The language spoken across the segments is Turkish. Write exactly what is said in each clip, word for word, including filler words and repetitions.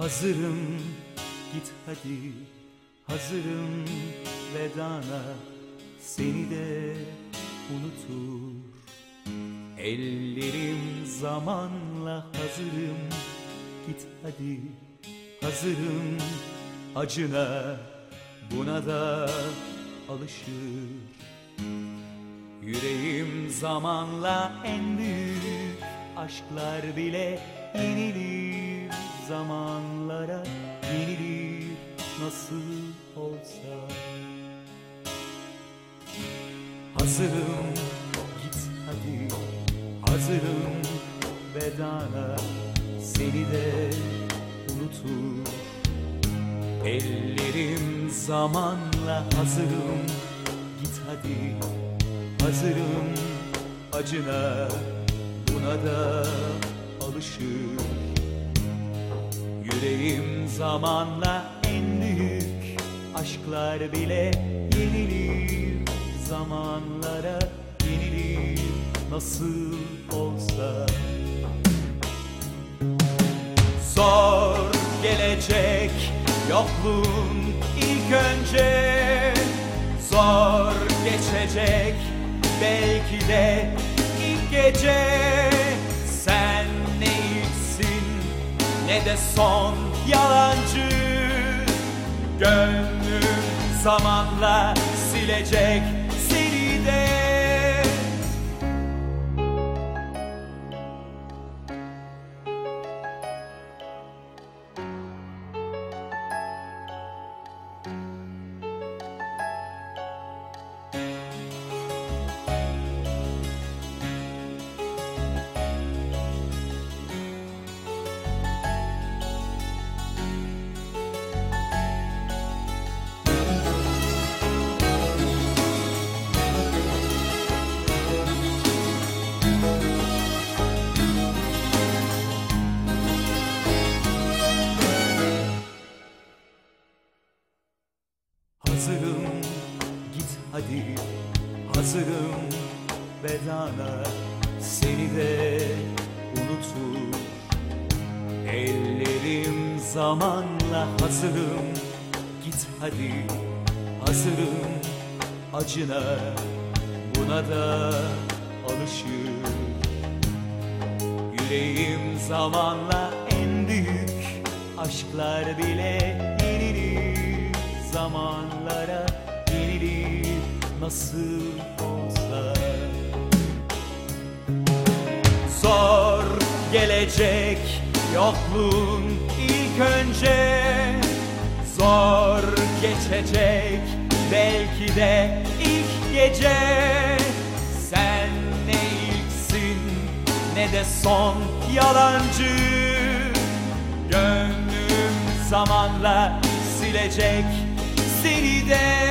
Hazırım, git hadi, hazırım vedana, seni de unutur. Ellerim zamanla hazırım, git hadi, hazırım acına, buna da alışır. Yüreğim zamanla en büyük aşklar bile yenilir, zamanlara yenilir nasıl olsa. Hazırım, git hadi, hazırım vedana, seni de unutur. Ellerim zamanla hazırım, git hadi, hazırım acına, buna da alışır. Yüreğim zamanla en büyük aşklar bile yenilir, zamanlara yenilir nasıl olsa. Zor gelecek yokluğun ilk önce, zor geçecek belki de ilk gece. Sen ne ilksin ne de son yalancı, gönlüm zamanla silecek seni de. Hazırım, git hadi, hazırım vedana, seni de unutur. Ellerim zamanla hazırım, git hadi, hazırım acına, buna da alışır. Yüreğim zamanla en büyük aşklar bile yenilir, zamanlara yenilir nasıl olsa. Zor gelecek yokluğun ilk önce, zor geçecek belki de ilk gece. Sen ne ilksin ne de son yalancı, gönlüm zamanla silecek seni de.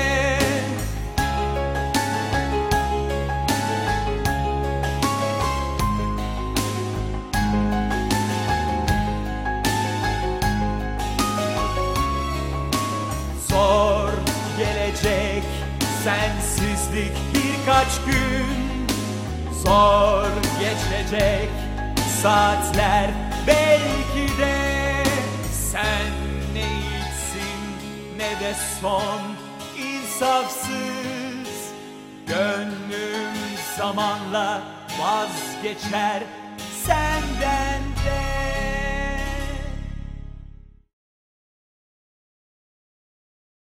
Zor gelecek sensizlik birkaç gün, zor geçecek saatler belki de. Sen ne ilksin ne de son insafsız, gönlüm zamanla vazgeçer senden.